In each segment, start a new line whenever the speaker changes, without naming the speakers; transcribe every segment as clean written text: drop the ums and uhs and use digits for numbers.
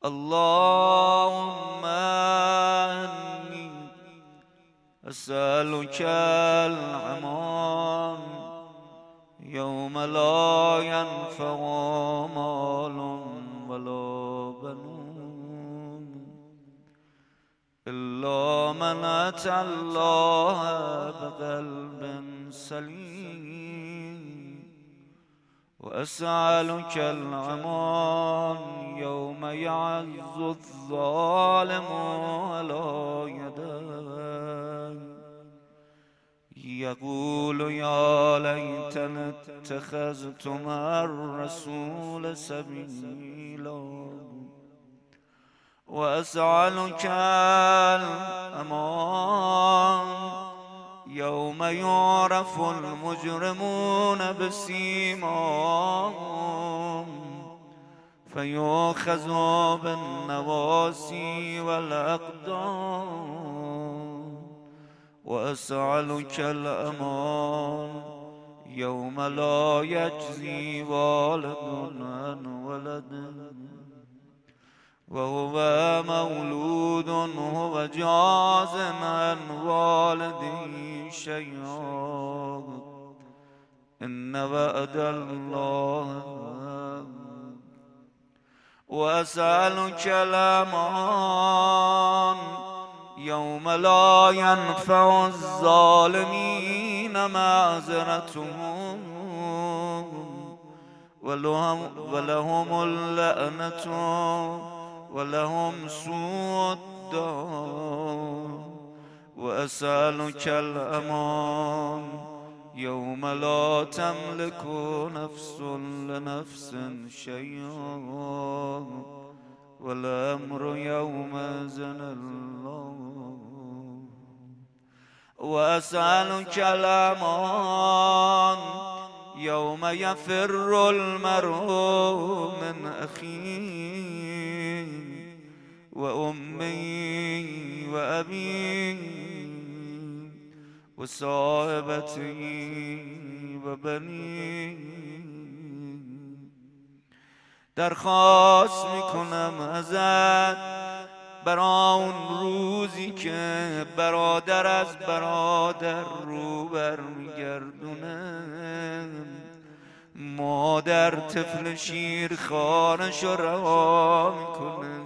اللهم إني أسألك الأمان يوم لا ينفع مال ولا بنون إلا من أتى الله بقلب سليم وأسألك الأمان يوم يعز الظالم على يديه يقول يا ليتني اتخذت مع الرسول سبيلا وأسألك الأمان يوم يعرف المجرمون بسيماهم فيؤخذ بالنواصي والأقدام وأسألك الأمان يوم لا يجزي والد عن ولده وهو مولود هو جاز عن والده شيئا إن وعد الله وأسألك الأمان يوم لا ينفع الظالمين معذرتهم ولهم اللعنة ولهم سوء الدار وأسألك الأمان يوم لا تملك نفس لنفس شيئا والأمر يومئذ الله وأسألك الأمان يوم يفر المرء من أخيه وأمي وأبي وصاحبتي وبني درخواست میکنم ازت برای اون روزی که برادر از برادر رو برمیگردونه مادر طفل شیر خانش رو رها میکنه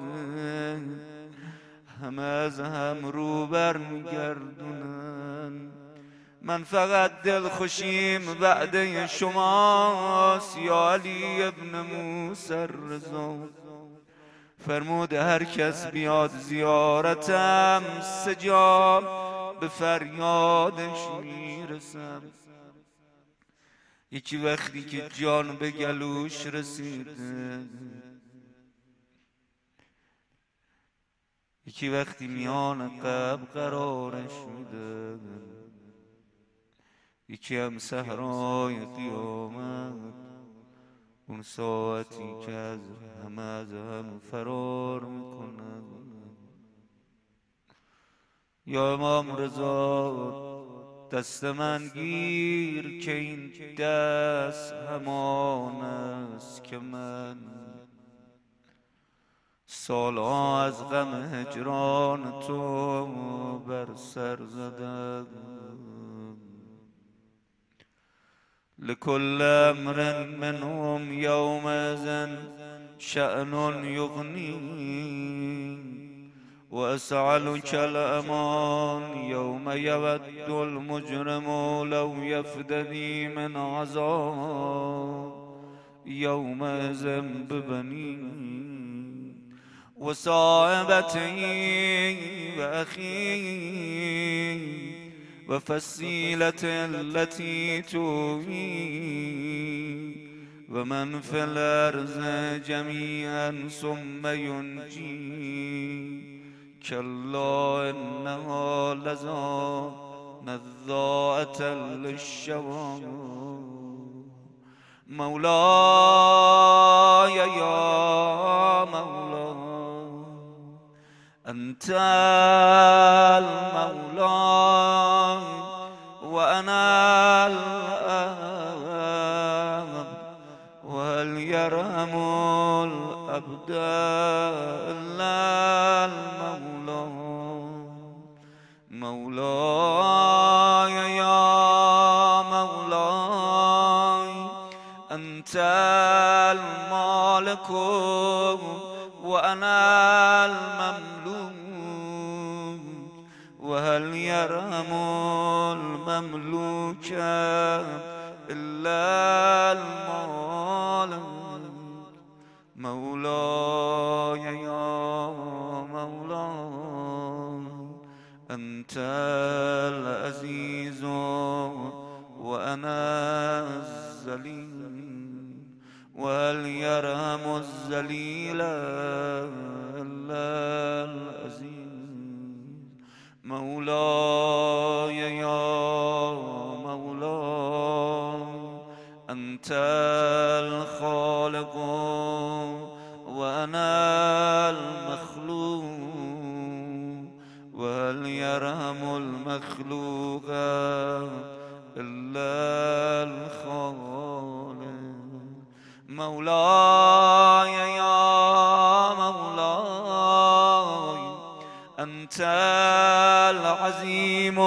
همه از هم رو برمیگردونن من فقط دلخوشیم بعد شماست یا علی ابن موسی الرضا فرمود هر کس بیاد زیارتم سجاب به فریادش میرسم یکی وقتی که جان به گلوش رسیده یکی وقتی میان قبر قرارش میده یکی هم صحرای قیامت اون ساعتی که از همه از هم فرار میکنه یا امام رضا دست من گیر که این دست همان است که من سالها از غم هجران تو بر سر زدم لكل امر منهم يومئذ شأن يغنيه وأسألك الأمان يوم يود المجرم لو يفتدي من عذاب يومئذ ببنيه وصاحبته وأخيه وفصيلته التي تؤويه ومن في الأرض جميعا ثم ينجيه كلا إنها لظى نزاعة للشوى مولاي يا مولاي أنت المولى وأنا الأب وهل يرحم العبد إلا المولى مولاي يا مولاي أنت المالك وأنا المملوك وهل يرحم المملوك إلا المالك مولاي يا مولاي أنت العزيز وأنا الذليل وهل يرحم الذليل إلا العزيز مولاي يا مولاي أنت الخالق وأنا المخلوق وهل يرحم المخلوق إلا الخالق مولاي يا مولاي أنت العظيم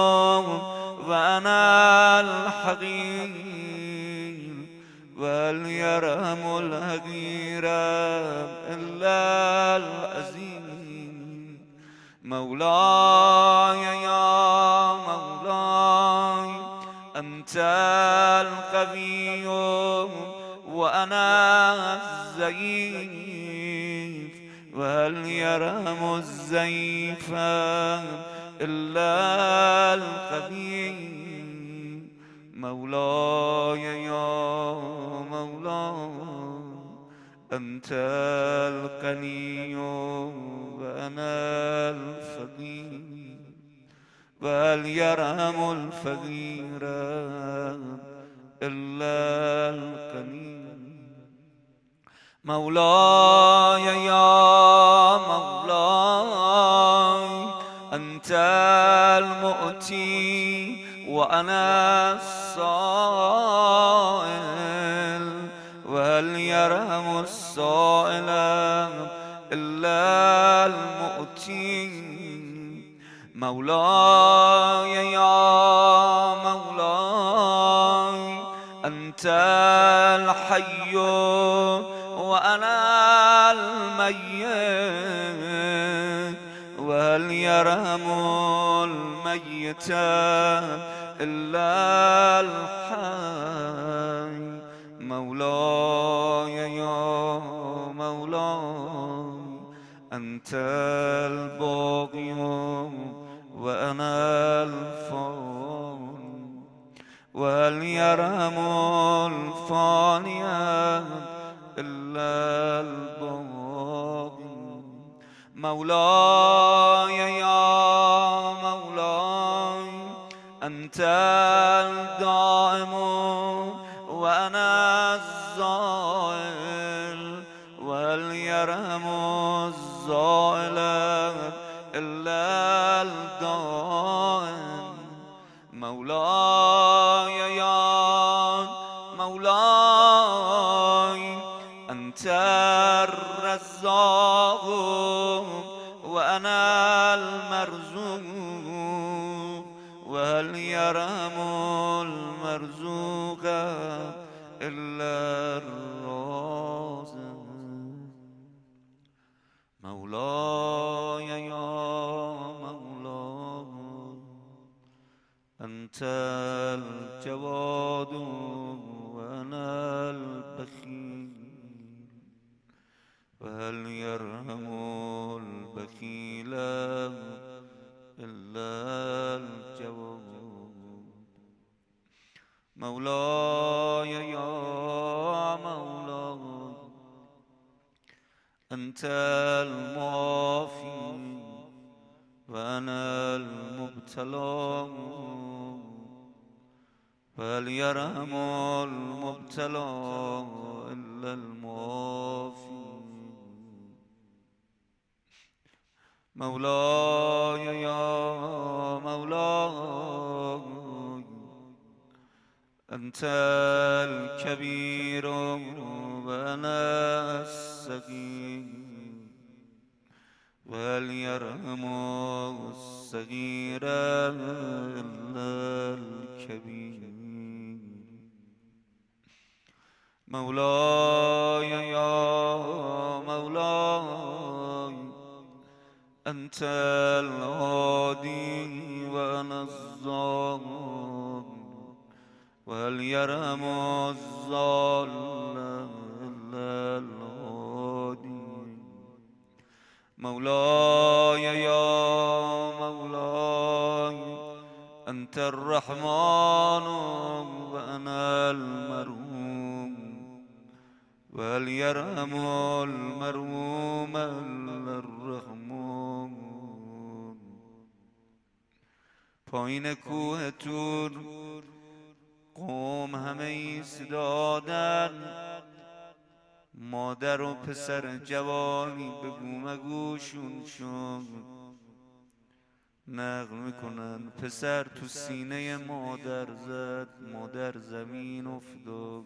وأنا الحقير وهل يرحم الحقير إلا العظيم مولاي يا مولاي أنت القوي وأنا الضعيف وهل يرحم الضعيف إلا القوي مولاي يا مولاي أنت الغني وأنا الفقير وهل يرحم الفقير إلا الغني مولاي يا مولاي أنت المؤتي وأنا السائل وهل يرحم السائل إلا المؤتي مولاي يا مولاي أنت الحي وأنا الميت وهل يرحم الميت إلا الحي مولاي يا مولاي أنت الباقي وأنا الفاني وهل يرحم الفاني إلا الباقي مولاي يا مولاي أنت الدائم وأنا الزائل وهل يرحم الزائل إلا الدائم مولاي يا مولاي أنت الرزاق وأنا المرزوق وهل يرحم المرزوق إلا الرازق مولاي يا مولاي أنت الجواد وأنا البخيل وهل يرحم البخيل إلا الجواد مولاي يا مولاي أنت المعافي وأنا المبتلى فهل يرحم المبتلى إلا المعافي مولاي يا مولاي أنت الكبير وأنا الصغير الصغير وهل يرحم الصغير إلا الكبير مولاي يا مولاي أنت الهادي وأنا الضال وهل يرحم الضال إلا الهادي مولاي يا مولاي أنت الرحمن وأنا المرحوم وهل يرحم المرحوم إلا الرحمن پایین کوه تور قوم همه ایستادن مادر و پسر جوانی به گوشون شد نقل میکنن پسر تو سینه مادر زد مادر زمین افتاد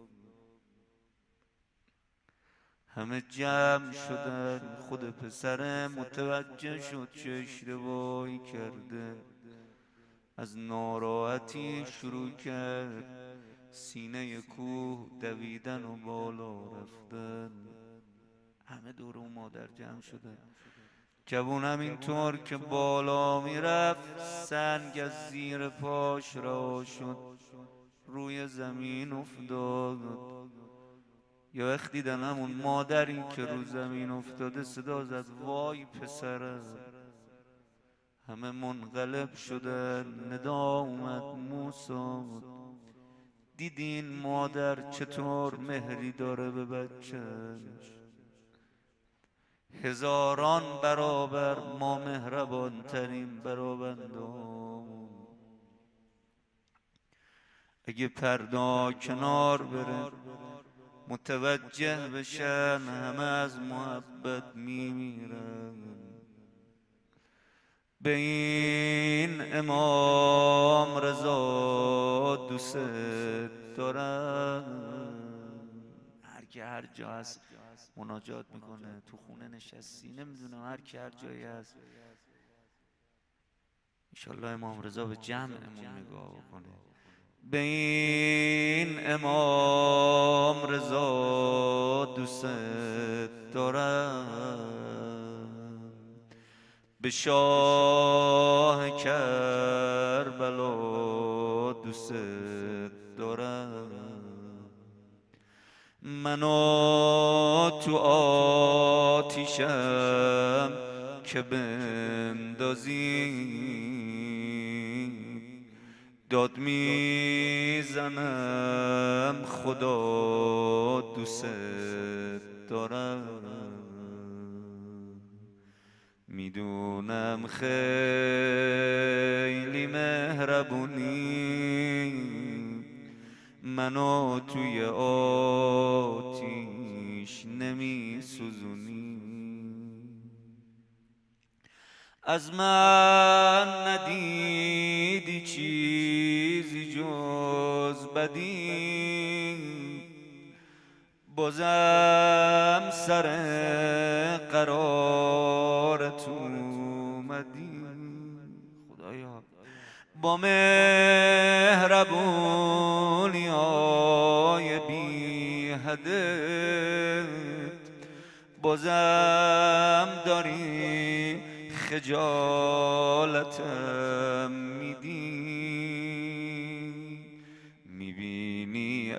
همه جمع شدن خود پسر متوجه شد چه اشتباهی کرده از ناراحتی شروع کرد سینه کوه دویدن و بالا رفتن همه دور اون مادر جمع شدن جوون همینطور که بالا میرفت سنگ از زیر پاش رها شد روی زمین افتاد یا وقت دیدن همون مادری که رو زمین افتاده صدا زد وای پسره همه منقلب شدن ندا اومد موسی دیدین مادر چطور مهری داره به بچهش هزاران برابر ما مهربان ترین برابندان اگه پردا کنار بره متوجه بشن همه از محبت میمیرن به این امام رضا دوست دارن هر که هر جا هست مناجات میکنه تو خونه نشستی نمیدونم هر کی هر جایی هست انشالله امام رضا به جمعمون نگاه کنه به این امام رضا دوست دارم به شاه کربلا دوست دارم منو تو آتیشم که بندازی داد میزنم خدا دوست دارم میدونم خیلی مهربونی منو توی آتیش نمی سوزونی از من ندیدی چیزی جز بدی بازم سر قرارت اومدی خدایا با مهربونی های بی حدت بازم داری خجالتم میدی میبینی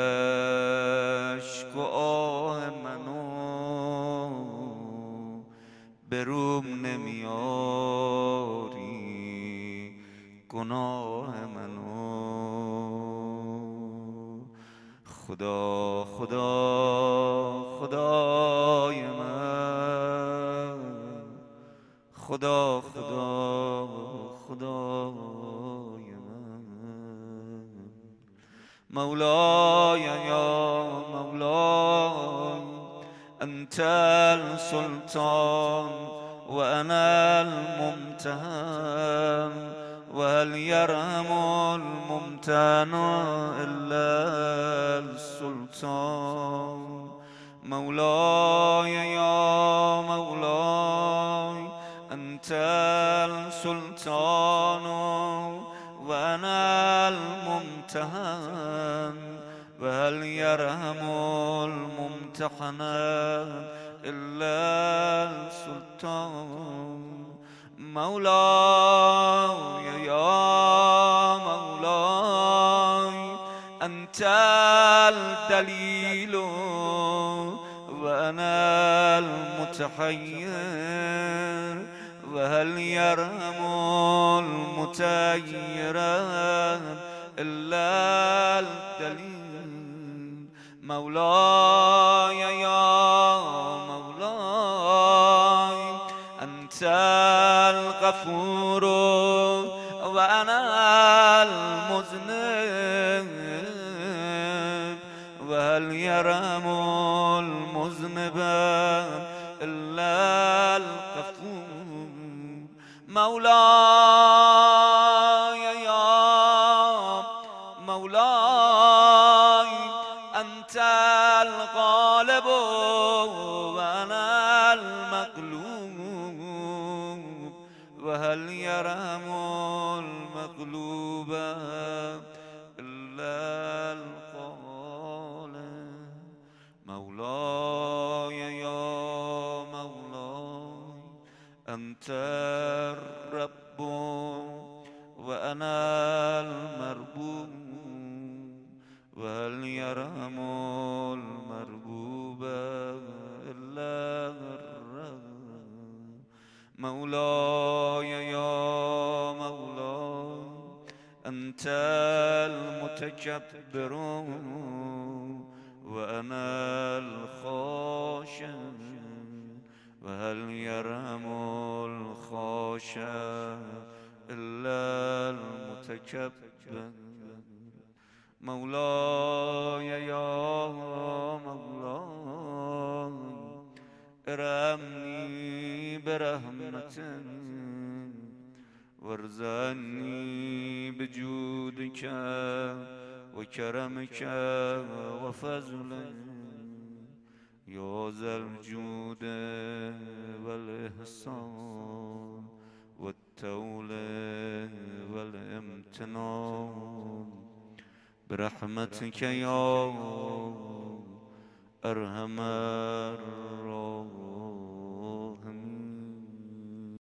اشک و آه منو بروم نمیاری گناه منو خدا خدا خدای من خدا خدا خدای من مولاي يا مولاي أنت السلطان وأنا الممتهن وهل يرحم الممتهن إلا السلطان مولاي يا مولاي أنت السلطان وأنا الممتحن وهل يرحم الممتحن إلا السلطان مولاي يا مولاي أنت الدليل وأنا المتحير وهل يرحم المتير إلا الدليل مولاي يا مولاي أنت الغفور وأنا المذنب وهل يرحم المذنب إلا الغفور مولاي يا مولاي أنت الغالب وأنا المغلوب وهل يرحم المغلوب إلا الغالب مولاي يا مولاي أنت الرب وأنا المربوب وهل يرحم المربوب إلا الرب مولاي يا مولاي أنت المتكبر وأنا الخاشع وهل يرحم الخاشع إلا المتكبر مولاي يا مولاي ارحمني برحمتك وارزقني بجودك وكرمك وفضلك يا ذا الجود والإحسان والتول والامتنان برحمتك يا أرحم